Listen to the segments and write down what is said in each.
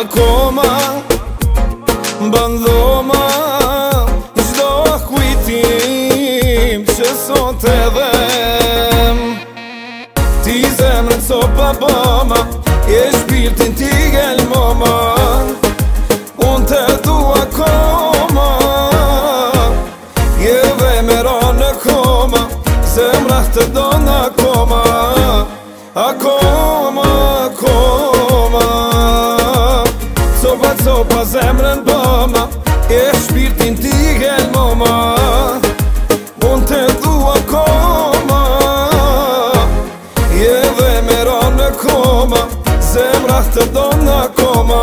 Akoma bandhoma gjdo kujtim që sot edhem. Ti zemrën so babama, e shpirtin ti gelmoma, unë te du akoma, je dhe me ra në koma, zemra të do në akoma. Akoma, akoma, copa zemrën bëma, e shpirtin ti gelmoma, unë te du akoma, je dhe me ra në koma, zemra të do në akoma.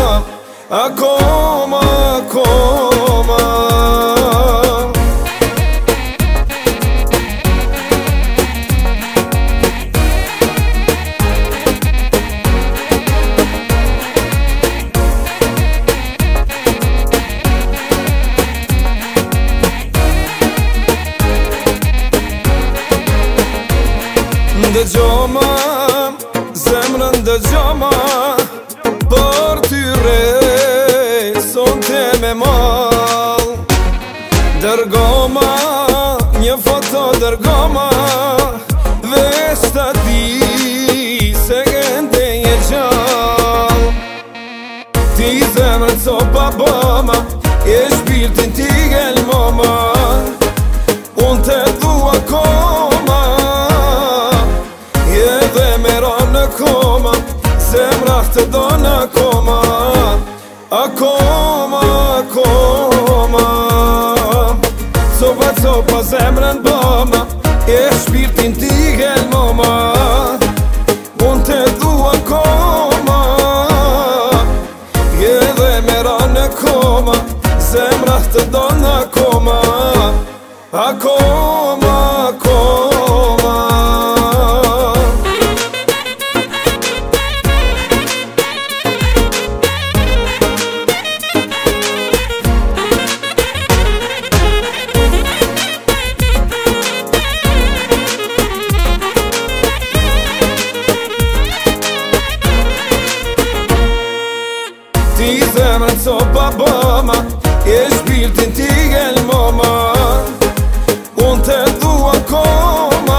Akoma, akoma. Dëgjoma, zemrën dëgjoma, për ty re, son te me mal. Dërgoma, një foto dërgoma, dhe shta di se gënde je gjall. Ti zemrën so babama, e shpirtin ti gelmoma, unë te du akoma, zemra të do në akoma. Akoma, akoma, copa zemrën bëma, e shpirtin ti gelmoma, unë te du akoma, je dhe me ra në koma, zemra të do në akoma. Akoma, akoma. Ti zemrën so babama, e shpirtin ti gelmoma, unë te du akoma,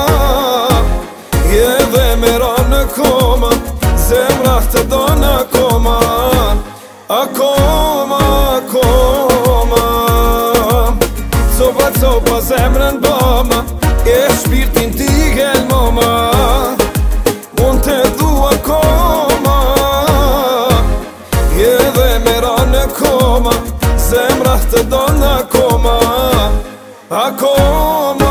je dhe me ra në koma, zemra të do në akoma. Akoma, akoma, copa zemrën bëma, e shpirtin ti gelmoma, unë te du akoma, je dhe me ra në koma, zemra të do në akoma. Akoma.